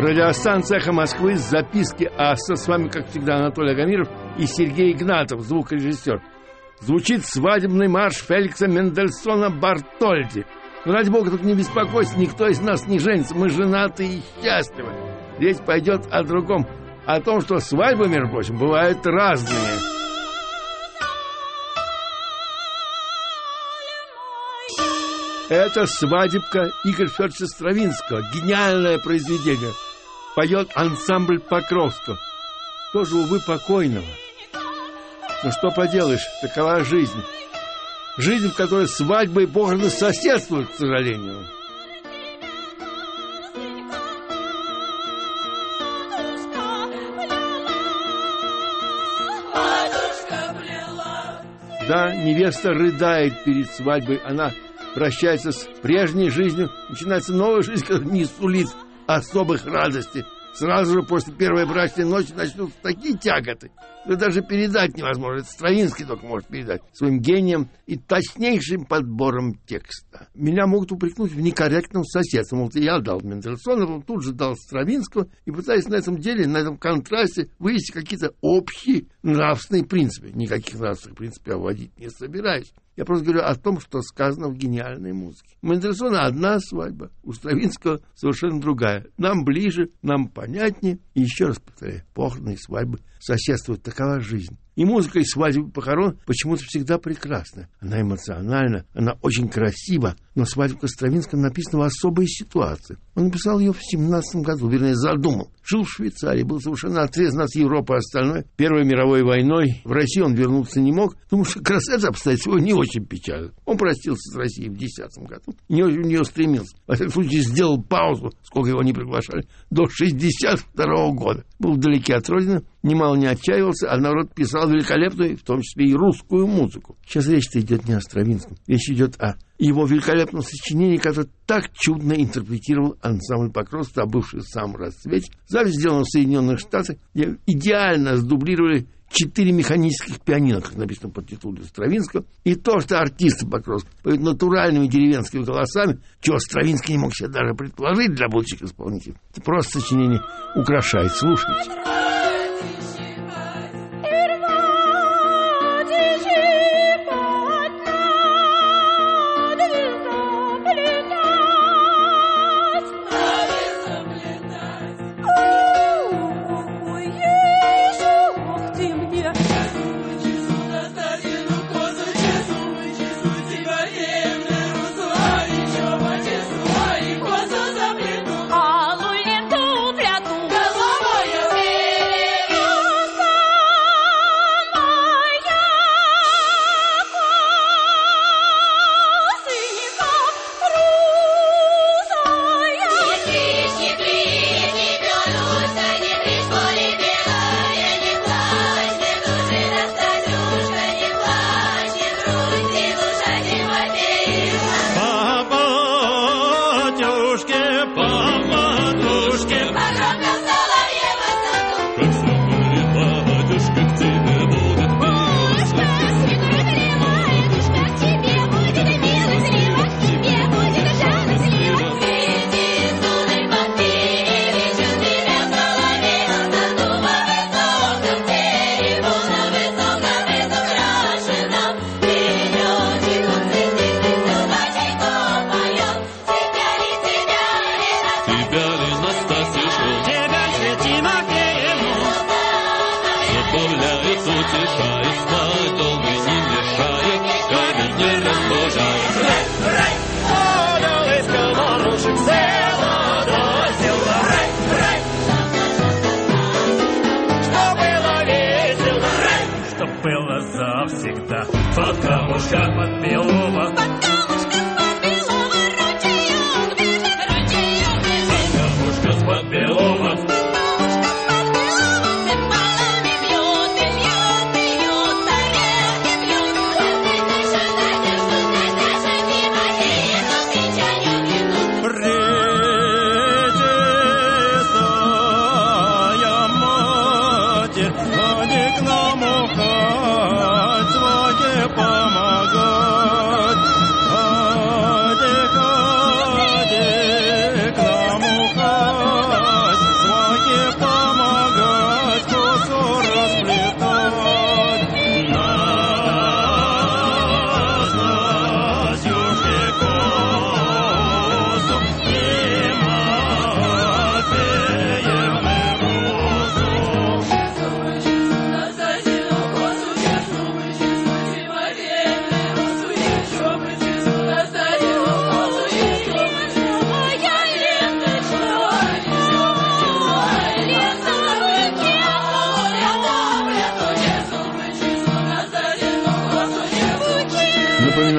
Радиостанция «Эхо Москвы», записки АСТа. С вами, как всегда, Анатолий Агамиров и Сергей Игнатов, звукорежиссер. Звучит свадебный марш Феликса Мендельсона Бартольди. Но ради бога, только не беспокойся, никто из нас не женится. Мы женаты и счастливы. Речь пойдет о другом. О том, что свадьбы, между прочим, бывают разные. Это свадебка Игоря Федоровича Стравинского. Гениальное произведение. Поет ансамбль Покровского. Тоже, увы, покойного. Но что поделаешь, такова жизнь. Жизнь, в которой свадьбы и похороны соседствуют, к сожалению. Да, невеста рыдает перед свадьбой. Она прощается с прежней жизнью. Начинается новая жизнь, которая не сулит особых радостей. Сразу же после первой брачной ночи начнутся такие тяготы, что даже передать невозможно. Это Стравинский только может передать своим гением и точнейшим подбором текста. Меня могут упрекнуть в некорректном соседстве. Мол, я дал Мендельсона, тут же дал Стравинского, и пытаюсь на этом деле, на этом контрасте вывести какие-то общие нравственные принципы. Никаких нравственных принципов я вводить не собираюсь. Я просто говорю о том, что сказано в гениальной музыке. У Мендельсона одна свадьба, у Стравинского совершенно другая. Нам ближе, нам понятнее. И еще раз повторяю, похороны и свадьбы соседствуют. Такова жизнь. И музыка из свадеб и похорон почему-то всегда прекрасна. Она эмоциональна, она очень красива. Но свадебка Стравинского написана в особой ситуации. Он написал ее в 17 году, вернее, задумал. Жил в Швейцарии, был совершенно отрезан от Европы и остальной. Первой мировой войной в Россию он вернуться не мог, потому что как раз это обстоятельство не очень печально. Он простился с Россией в 10 году. Не в нее стремился. Во всяком случае, сделал паузу, сколько его не приглашали, до 62 года. Был вдалеке от родины, немало не отчаивался, а наоборот писал великолепную, в том числе и русскую музыку. Сейчас речь-то идет не о Стравинском. Речь идет о его великолепном сочинении, которое так чудно интерпретировал ансамбль Покровского, бывший в самом расцвете. Запись сделана в Соединенных Штатах, где идеально сдублировали 4 механических пианино, как написано по титулу Стравинского. И то, что артисты Покровского поют натуральными деревенскими голосами, чего Стравинский не мог себе даже предположить для будущих исполнителей. Это просто сочинение украшает. Слушайте.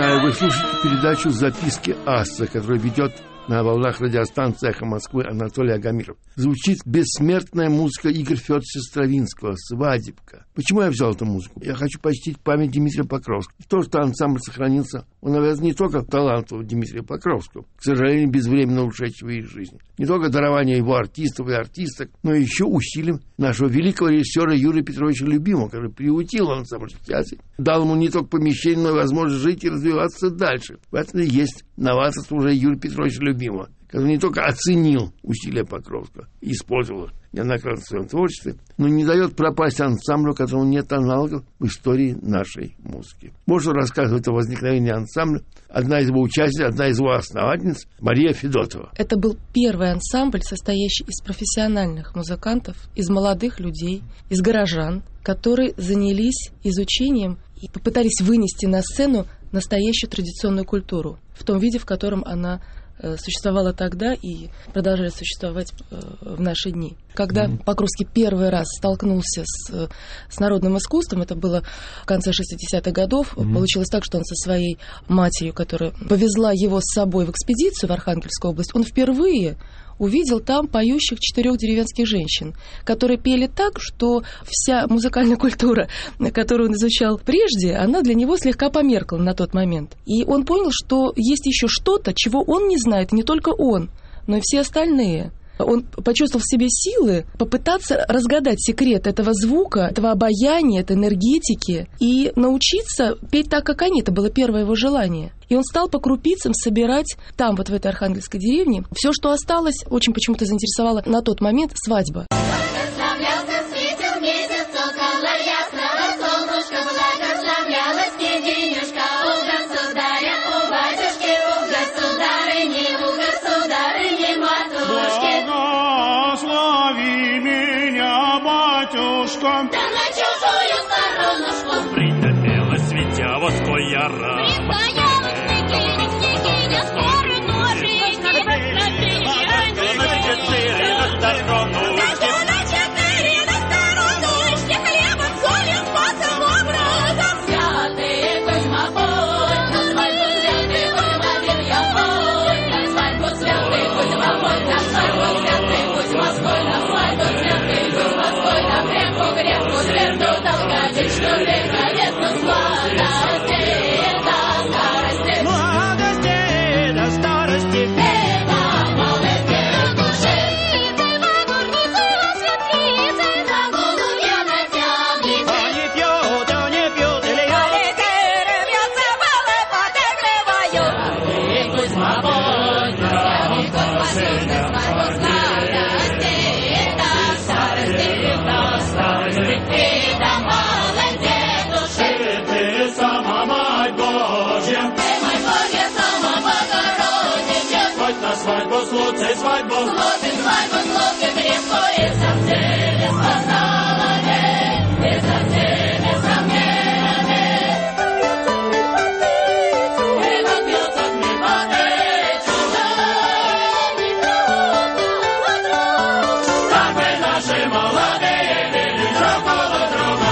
Вы слушаете передачу «Записки аса», которую ведет на волнах радиостанции «Эхо Москвы» Анатолий Агамиров. Звучит бессмертная музыка Игоря Федоровича Стравинского «Свадебка». Почему я взял эту музыку? Я хочу почтить память Дмитрия Покровского. То, что ансамбль сохранился, он, наверное, не только таланту Дмитрия Покровского, к сожалению, безвременно ушедшего из жизни, не только дарование его артистов и артисток, но еще усилием нашего великого режиссера Юрия Петровича Любимого, который приутил ансамбль в театре, дал ему не только помещение, но и возможность жить и развиваться дальше. В этом и есть новаторство уже Юрия Петровича Любимого, который не только оценил усилия Покровского, использовал их неоднократно в своем творчестве, но не дает пропасть ансамблю, которому нет аналогов в истории нашей музыки. Можно рассказывать о возникновении ансамбля. Одна из его участниц, одна из его основательниц Мария Федотова. Это был первый ансамбль, состоящий из профессиональных музыкантов, из молодых людей, из горожан, которые занялись изучением и попытались вынести на сцену настоящую традиционную культуру в том виде, в котором она существовала тогда и продолжает существовать в наши дни. Когда Покровский первый раз столкнулся с народным искусством, это было в конце 60-х годов, получилось так, что он со своей матерью, которая повезла его с собой в экспедицию в Архангельскую область, он впервые увидел там поющих 4 деревенских женщин, которые пели так, что вся музыкальная культура, которую он изучал прежде, она для него слегка померкла на тот момент. И он понял, что есть еще что-то, чего он не знает, не только он, но и все остальные. Он почувствовал в себе силы попытаться разгадать секрет этого звука, этого обаяния, этой энергетики и научиться петь так, как они. Это было первое его желание. И он стал по крупицам собирать там, вот в этой архангельской деревне, все, что осталось, очень почему-то заинтересовало на тот момент свадьба. Да на чужую сторонушку притопила светя воской яра. Пристоялась княгиня, скоро ножи, хлебом, солью, спасом, образом. Святый Кузьма, пой, на свадьбу святый Кузьма, вил я пой, на свадьбу святый Кузьма, пой, на свадьбу святый Кузьма, спой, на свадьбу святый Кузьма, спой, на гребку, тверду толкать, что верховец сладости до старости. Свадьбу, крепко и совсем без познавания, и совсем без сомнений. И как бьется внимание как мы наши молодые видим друг около друга.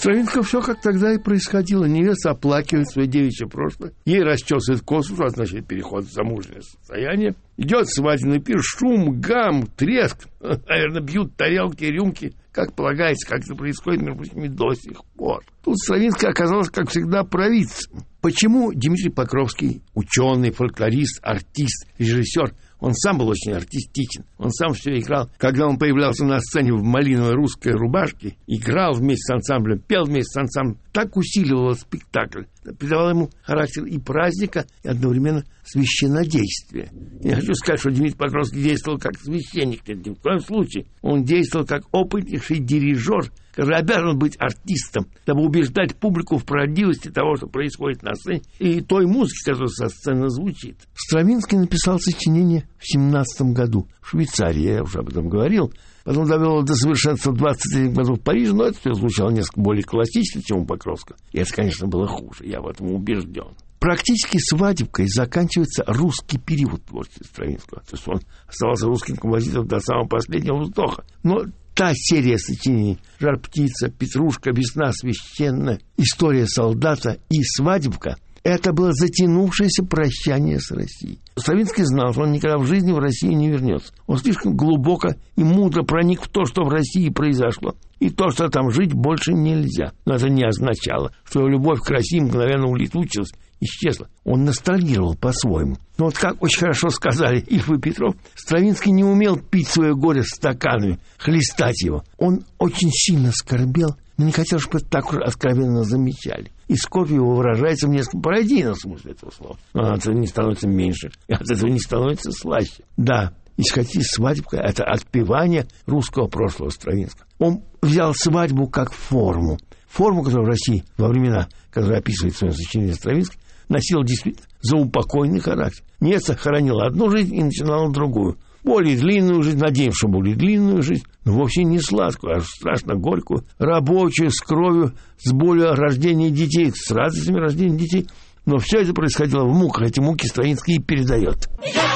Стравинского все как тогда и происходило. Невеста оплакивает свое девичье прошлое. Ей расчесывает косу, что означает переход в замужнее состояние. Идет свадебный пир, шум, гам, треск. Наверное, бьют тарелки, рюмки. Как полагается, как это происходит, между прочим, до сих пор. Тут Стравинская оказалась, как всегда, провидцем. Почему Дмитрий Покровский, ученый, фольклорист, артист, режиссер, он сам был очень артистичен, он сам все играл. Когда он появлялся на сцене в малиновой русской рубашке, играл вместе с ансамблем, пел вместе с ансамблем, так усиливал спектакль, придавал ему характер и праздника, и одновременно священнодействия. Я хочу сказать, что Дмитрий Покровский действовал как священник, в коем случае. Он действовал как опытнейший дирижер, который обязан быть артистом, чтобы убеждать публику в правдивости того, что происходит на сцене, и той музыки, которая со сцены звучит. Стравинский написал сочинение в 17 году в Швейцарии, я уже об этом говорил. Потом довел его до совершенства в 23 году в Париже, но это все звучало несколько более классически, чем у Покровского. И это, конечно, было хуже, я в этом убежден. Практически свадебкой заканчивается русский период творчества Стравинского. То есть он оставался русским композитором до самого последнего вздоха. Но та серия сочинений «Жар-птица», «Петрушка», «Весна священная», «История солдата» и «Свадебка» — это было затянувшееся прощание с Россией. Стравинский знал, что он никогда в жизни в Россию не вернется. Он слишком глубоко и мудро проник в то, что в России произошло, и то, что там жить больше нельзя. Но это не означало, что его любовь к России мгновенно улетучилась, исчезла. Он ностальгировал по-своему. Но вот как очень хорошо сказали Ильф и Петров, Стравинский не умел пить свое горе стаканами, хлестать его. Он очень сильно скорбел, но не хотел, чтобы это так уж откровенно замечали. И скорбь его выражается в несколько пародийном смысле этого слова. Но от этого не становится меньше, и от этого не становится слаще. Да, если хотите, свадебка — это отпевание русского прошлого Стравинского. Он взял свадьбу как форму. Форму, которая в России во времена, которые описывает в своем сочинении Стравинский, носила действительно заупокойный характер. Невеста хоронила одну жизнь и начинала другую. Более длинную жизнь, надеемся, что более длинную жизнь, но вовсе не сладкую, а страшно горькую, рабочую, с кровью, с болью рождения детей, с радостями рождения детей. Но все это происходило в муках, эти муки Стравинский и передает.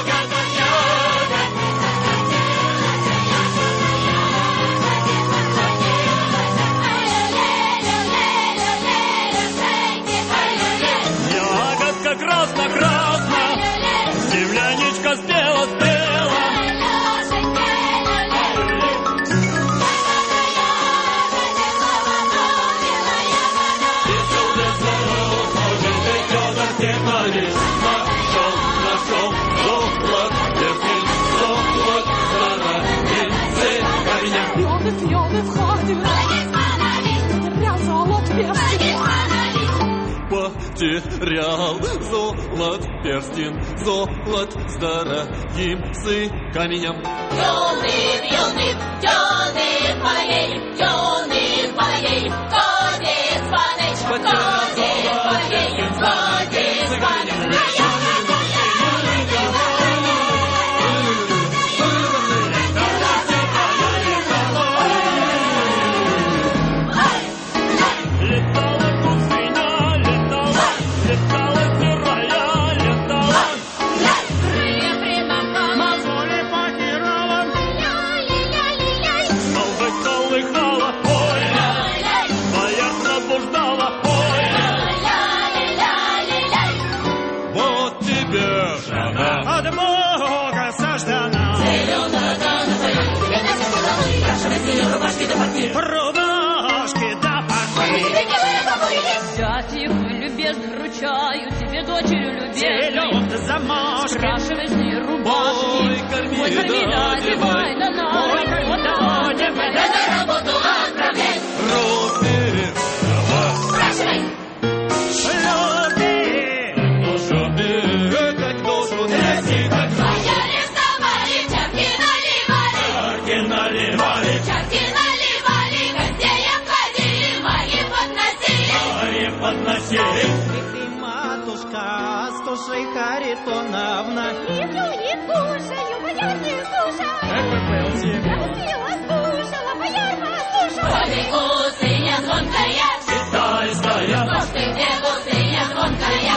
Красно-красно, земляничка спела-спела. Нашел, золот, дерзкий золот, Пьёны в ходе, потерял золот перстень, золот с дорогим камнем. Юный, моей, коде звоночек, коде звоночек. Рубашки да пошли. Дяденька, любезно вручаю тебе дочерью любезной. Зелён замашки. Спрашивай с ней рубашки. Ой, корми, одевай, да на работу отправляй. Спрашивай. Ты, матушка, слушай, Харитоновна. Не слушаю, бояр не слушай. Как вы пелте? Красиво слушала, бояр послушала. Ходи, гусыня звонкая, Китайская. Слушай, где гусыня звонкая,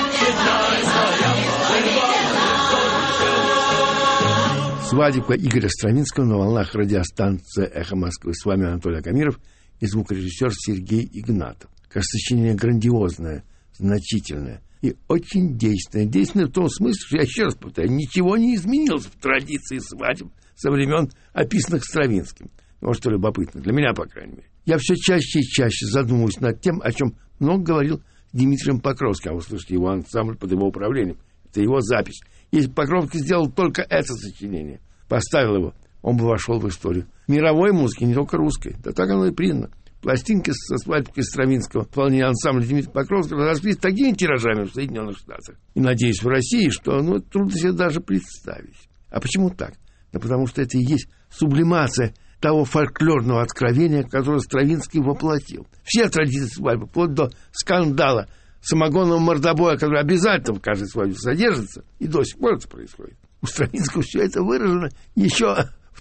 Свадебка Игоря Стравинского на волнах радиостанции «Эхо Москвы». С вами Анатолий Акамиров. и звукорежиссер Сергей Игнатов. Кажется, сочинение грандиозное, значительное и очень действенное. Действенное в том смысле, что, я еще раз повторяю, ничего не изменилось в традиции свадеб со времен, описанных Стравинским. Вот что любопытно, для меня, по крайней мере. Я все чаще и чаще задумываюсь над тем, о чем много говорил Дмитрием Покровским. А вы слышите его ансамбль под его управлением. Это его запись. Если Покровский сделал только это сочинение, поставил его, он бы вошел в историю мировой музыки, не только русской. Да так оно и признано. Пластинки со свадьбой Стравинского в исполнении ансамбля Дмитрия Покровского разошлись такими тиражами в Соединенных Штатах и, надеюсь, в России, что трудно себе даже представить. А почему так? Да потому что это и есть сублимация того фольклорного откровения, которое Стравинский воплотил. Все традиции свадьбы, вплоть до скандала самогонного мордобоя, который обязательно в каждой свадьбе содержится, и до сих пор это происходит. У Стравинского все это выражено еще в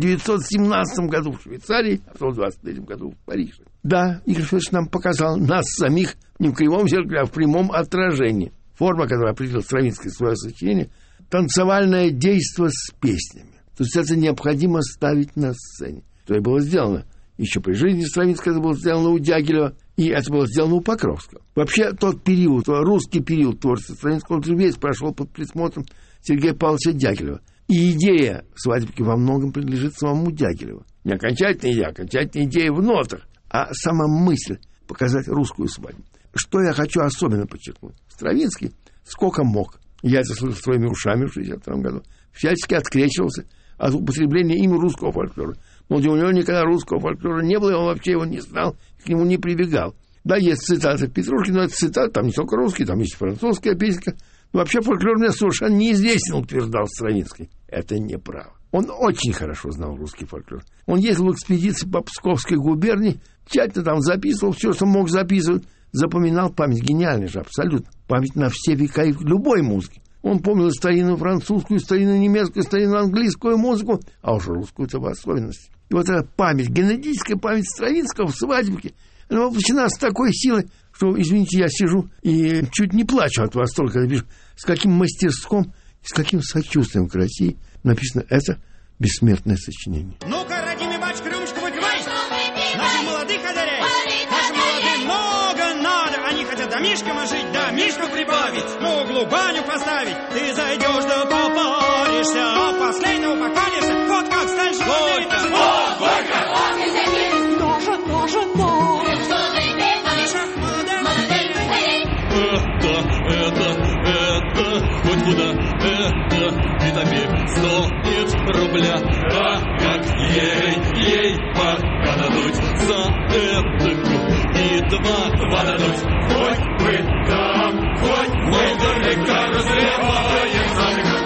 1917 году в Швейцарии, а потом в 1923 году в Париже. Да, Игорь Федорович нам показал нас самих не в кривом зеркале, а в прямом отражении. Форма, которую определил Стравинский в свое сочинение, танцевальное действо с песнями. То есть это необходимо ставить на сцене. То и было сделано. Еще при жизни Стравинского это было сделано у Дягилева, и это было сделано у Покровского. Вообще тот период, русский период творчества Стравинского, он весь прошел под присмотром Сергея Павловича Дягилева. И идея свадебки во многом принадлежит самому Дягилеву. Не окончательная идея, окончательная идея в нотах, а сама мысль показать русскую свадьбу. Что я хочу особенно подчеркнуть. Стравинский сколько мог, я это слышал своими ушами в 1962 году, всячески открещивался от употребления им русского фольклора. Но у него никогда русского фольклора не было, и он вообще его не знал, к нему не прибегал. Да, есть цитаты Петрушки, но это цитаты, там не только русские, там есть французская песенка. Но вообще фольклор мне совершенно неизвестен, утверждал Стравинский. Это неправда. Он очень хорошо знал русский фольклор. Он ездил в экспедиции по Псковской губернии, тщательно там записывал все, что мог записывать, запоминал память. Гениальный же, абсолютно. Память на все века и любой музыки. Он помнил старинную французскую, старинную немецкую, старинную английскую музыку, а уж русскую-то в особенности. И вот эта память, генетическая память Стравинского в свадебке, она воплощена с такой силой, что, извините, я сижу и чуть не плачу от восторга, когда вижу, с каким мастерством, с каким сочувствием к России написано это бессмертное сочинение. Ну-ка, родимый батюшка, рюмочку выпивай! Наших молодых одаряй! Нашим молодым много надо! Они хотят домишком жить, домишку прибавить, на углу баню поставить. Ты зайдешь да попаришься, а последнего поканешься. Вот как стань жить! Это, хоть куда, это, витамин стоит рубля, а как ей пока дадут за это и два дадут, хоть бы там, хоть наверняка разрываем задыхать.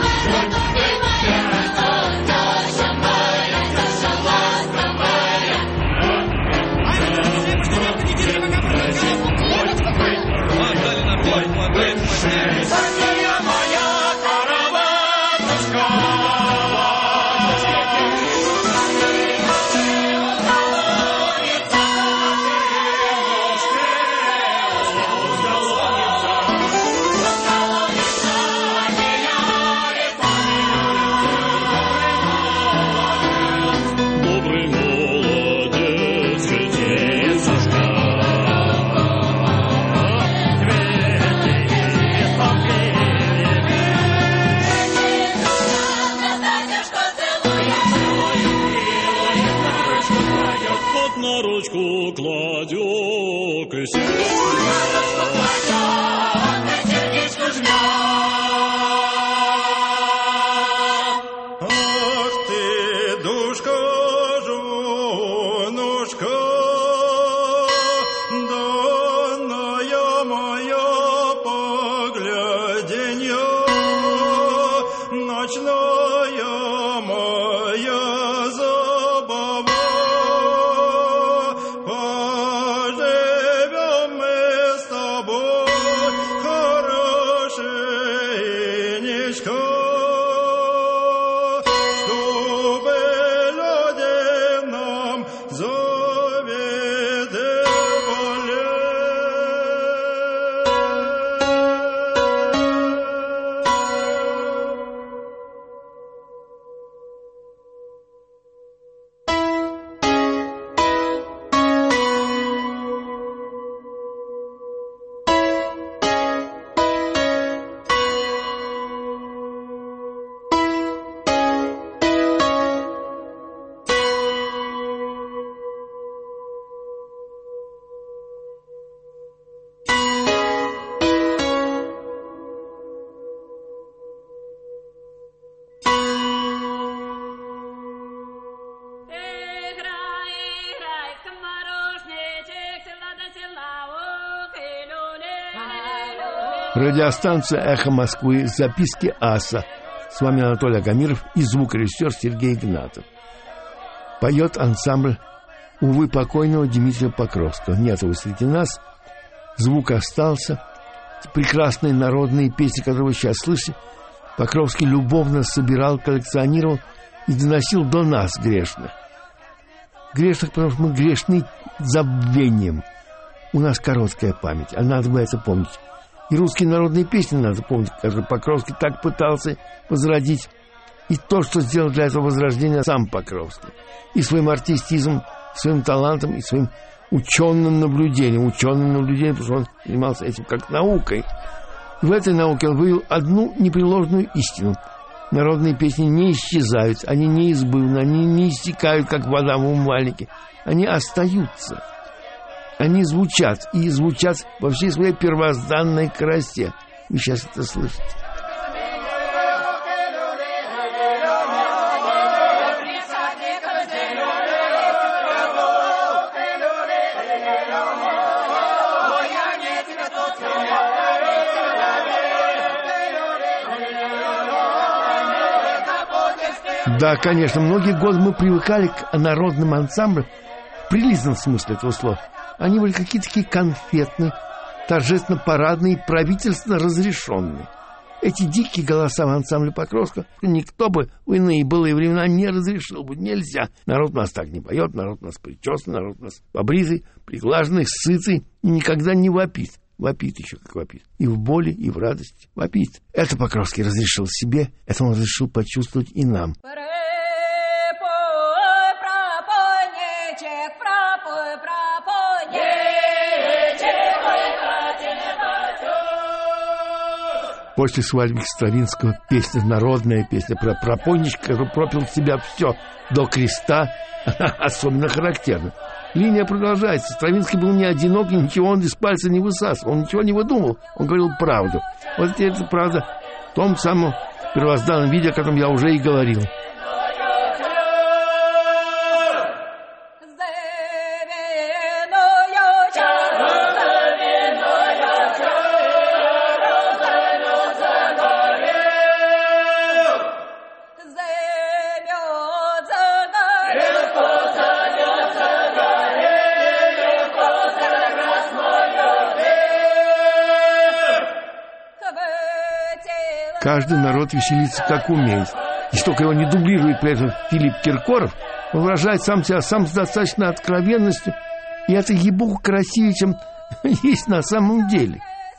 Радиостанция «Эхо Москвы», записки аса. С вами Анатолий Агамиров и звукорежиссер Сергей Игнатов. Поет ансамбль, увы, покойного Дмитрия Покровского. Нет его среди нас. Звук остался. Прекрасные народные песни, которые вы сейчас слышите, Покровский любовно собирал, коллекционировал и доносил до нас, грешных. Грешных, потому что мы грешны забвением. У нас короткая память, а надо бы это помнить. И русские народные песни надо помнить, которые Покровский так пытался возродить. И то, что сделал для этого возрождения сам Покровский. И своим артистизмом, своим талантом, и своим ученым наблюдением, потому что он занимался этим как наукой. И в этой науке он вывел одну непреложную истину. Народные песни не исчезают, они неизбывны, они не истекают, как вода в умывальнике. Они остаются. Они звучат, и звучат во всей своей первозданной красе. Вы сейчас это слышите. Да, конечно, многие годы мы привыкали к народным ансамблям в приличном смысле этого слова. Они были какие-то такие конфетные, торжественно-парадные, правительственно разрешенные. Эти дикие голоса в ансамбле Покровского никто бы в иные былые времена не разрешил бы. Нельзя. Народ у нас так не поет, народ у нас причесанный, народ у нас побритый, приглаженный, сытый и никогда не вопит. Вопит еще, как вопит. И в боли, и в радости вопит. Это Покровский разрешил себе, это он разрешил почувствовать и нам. После свадьбы Стравинского песня, народная песня про пропойничка, который пропил в себя все до креста, особенно характерна. Линия продолжается. Стравинский был не одинок, и ничего он из пальца не высасывал, он ничего не выдумал, он говорил правду. Вот теперь это правда в том самом первозданном виде, о котором я уже и говорил. Каждый народ веселится, как умеет. Если только его не дублирует при этом Филипп Киркоров, он выражает сам себя сам с достаточной откровенностью. И это, ей-богу, красивее, чем есть на самом деле.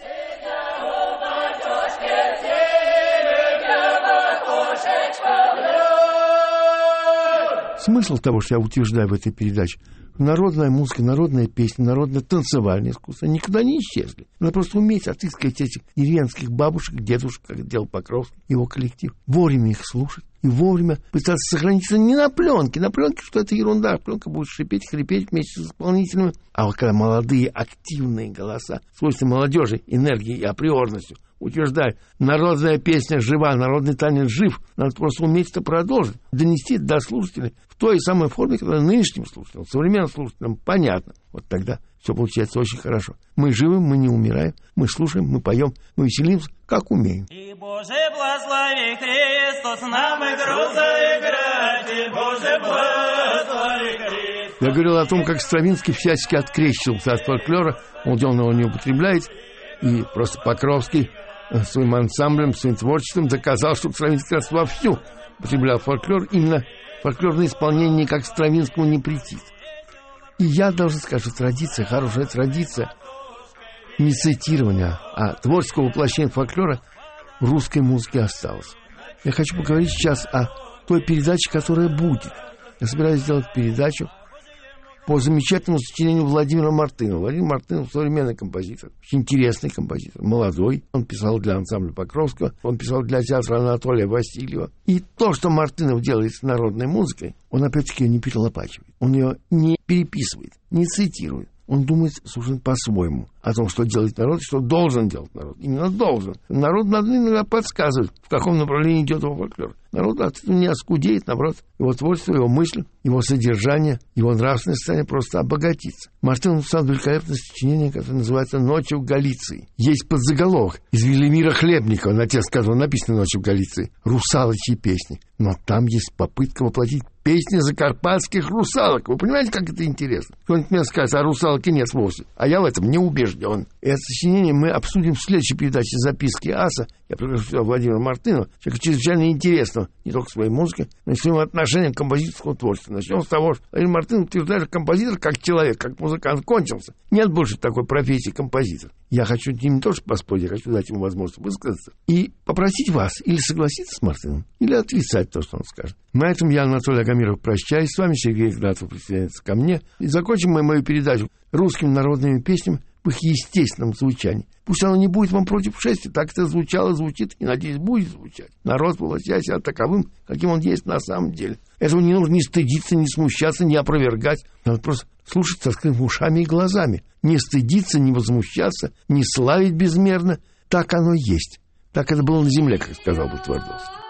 Смысл того, что я утверждаю в этой передаче, народная музыка, народная песня, народное танцевальное искусство никуда не исчезли. Надо просто уметь отыскивать этих деревенских бабушек, дедушек, как делал Покровский, его коллектив, вовремя их слушать и вовремя пытаться сохранить это не на пленке. На пленке, что это ерунда, пленка будет шипеть, хрипеть вместе с исполнителями. А вот когда молодые, активные голоса, свойства молодежи, энергией и априорностью утверждают, народная песня жива, народный танец жив, надо просто уметь это продолжить, донести это до слушателей в той самой форме, которая нынешним слушателям, современным слушателям понятно. Вот тогда все получается очень хорошо. Мы живы, мы не умираем, мы слушаем, мы поем, мы веселимся, как умеем. И Боже, благослови Христос, нам игру заиграть, и Боже, благослови Христос. Я говорил о том, как Стравинский всячески открещивался от фольклора, он его не употребляет, и просто Покровский своим ансамблем, своим творчеством доказал, что Стравинский как раз вовсю употреблял фольклор, именно фольклорное исполнение как Стравинскому не претит. И я должен сказать, что традиция, хорошая традиция не цитирования, а творческого воплощения фольклора в русской музыке осталась. Я хочу поговорить сейчас о той передаче, которая будет. Я собираюсь сделать передачу по замечательному сочинению Владимира Мартынова. Владимир Мартынов — современный композитор, очень интересный композитор, молодой. Он писал для ансамбля Покровского, он писал для театра Анатолия Васильева. И то, что Мартынов делает с народной музыкой, он опять-таки ее не перелопачивает. Он ее не переписывает, не цитирует. Он думает совершенно по-своему. о том, что делает народ и что должен делать народ. Именно должен. Народ надо иногда подсказывать, в каком направлении идет его фольклор. Народ от этого не оскудеет, наоборот, его творчество, его мысль, его содержание, его нравственное состояние просто обогатится. Мартын написал великолепное сочинение, которое называется «Ночью в Галиции». Есть подзаголовок из Велимира Хлебникова, на текст которого написано «Ночью в Галиции», «Русалочьи песни». Но там есть попытка воплотить песни закарпатских русалок. Вы понимаете, как это интересно? Кто-нибудь мне скажет, а русалки нет вовсе. А я в этом не убежден. Это сочинение мы обсудим в следующей передаче «Записки аса». Я приглашу сюда Владимира Мартынова, человека чрезвычайно интересного не только своей музыкой, но и своим отношением к композиторскому творчеству. Начнем с того, что Владимир Мартынов утверждает, что композитор, как человек, как музыкант, кончился. Нет больше такой профессии композитор. Я хочу не то, что поспорить, я хочу дать ему возможность высказаться и попросить вас или согласиться с Мартыновым, или отрицать то, что он скажет. На этом я, Анатолий Агамиров, прощаюсь с вами. Сергей Игнатьев присоединяется ко мне. И закончим мы мою передачу русскими народными песнями в их естественном звучании. Пусть оно не будет вам против шествия, так это звучало, звучит и, надеюсь, будет звучать. Народ, воплощая себя таковым, каким он есть на самом деле. Этого не нужно ни стыдиться, ни смущаться, ни опровергать. Надо просто слушать с открытыми ушами и глазами. Не стыдиться, не возмущаться, не славить безмерно. Так оно есть. Так это было на земле, как сказал бы Твардовский.